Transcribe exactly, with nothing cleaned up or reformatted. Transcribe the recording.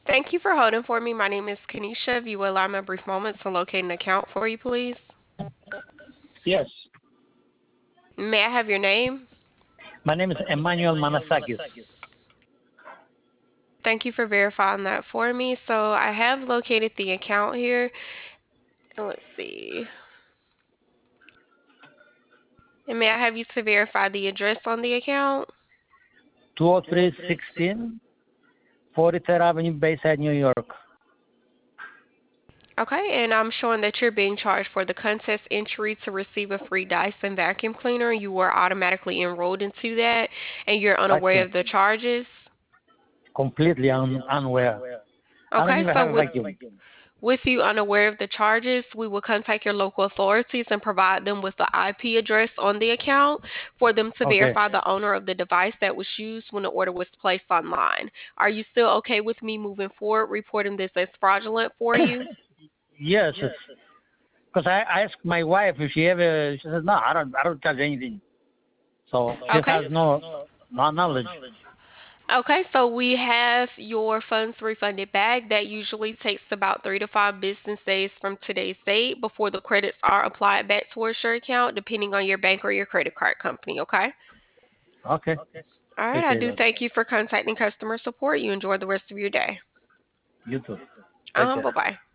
Thank you for holding for me. My name is Kanisha. If you will allow me a brief moment to locate an account for you, please. Yes. May I have your name? My name is Emmanuel Manasakis. Thank you for verifying that for me. So I have located the account here. And let's see. And may I have you to verify the address on the account? two oh three sixteen forty-third Avenue, Bayside, New York. Okay, and I'm showing that you're being charged for the contest entry to receive a free Dyson vacuum cleaner. You were automatically enrolled into that, and you're unaware Vacuum. of the charges. Completely un- unaware. I don't Okay, even so have a with vacuum. with you unaware of the charges, we will contact your local authorities and provide them with the I P address on the account for them to Okay. verify the owner of the device that was used when the order was placed online. Are you still okay with me moving forward, reporting this as fraudulent for you? Yes, because I, I asked my wife if she ever. She said no, I don't. I don't charge anything. So she Okay. has no no knowledge. Okay, so we have your funds refunded back. That usually takes about three to five business days from today's date before the credits are applied back towards your account, depending on your bank or your credit card company. Okay. Okay. All right. I Appreciate do that. thank you for contacting customer support. You enjoy the rest of your day. You too. Take Um, care. bye bye.